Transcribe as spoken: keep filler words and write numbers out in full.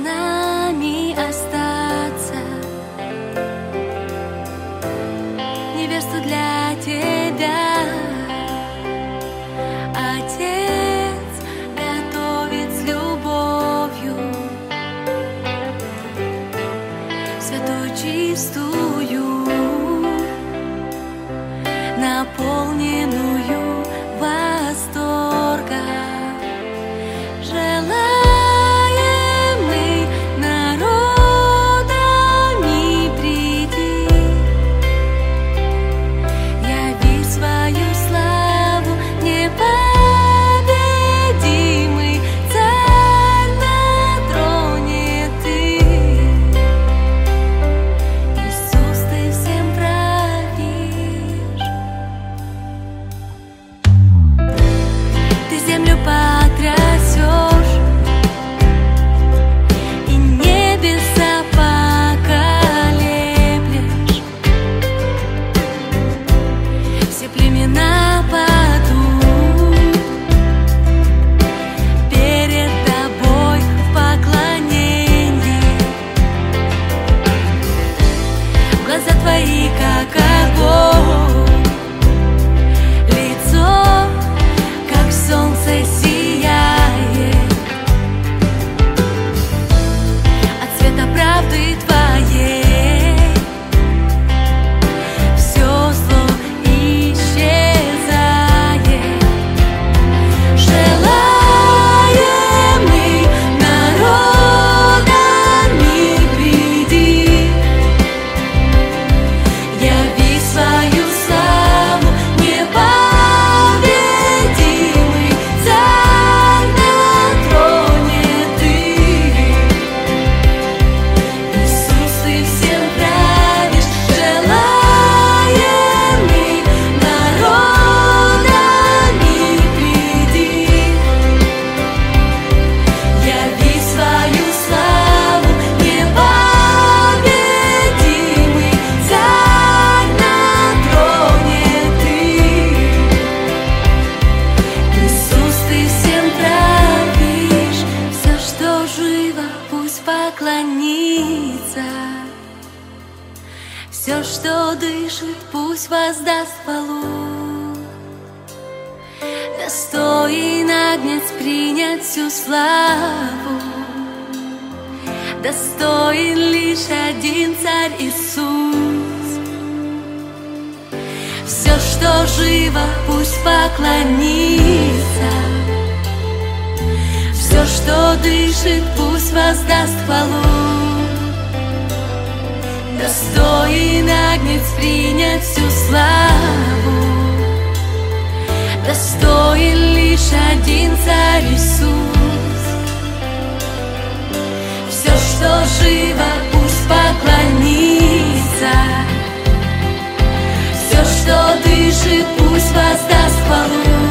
нами остаться. Невесту для тебя Отец готовит с любовью, святую, чистую, наполненную восторга. Желаем мы народами приди, яви свою славу, непобедимый царь на троне ты. Иисус, ты всем правишь. Ты землю потрясешь и небеса поколеблешь. Все племена падут перед тобой в поклонении. Глаза твои как огонь, лицо как солнце сияет. От света правды твоей все зло исчезает. Желаем мы народами приди, яви свою славу, непобедимый царь на троне ты. Иисус, ты всем правишь. Желаем мы народами приди, яви свою славу, непобедимый царь на троне ты. Иисус, ты всем правишь. Все, что живо, пусть поклонится. Все, что дышит, пусть воздаст хвалу. Достоин Агнец принять всю славу. Достоин лишь один Царь Иисус. Все, что живо, пусть поклонится. Все, что дышит, пусть воздаст хвалу. Достоин Агнец принять всю славу. Достоин лишь один Царь Иисус. Все, что живо, пусть поклонится. Все, что дышит, пусть воздаст хвалу.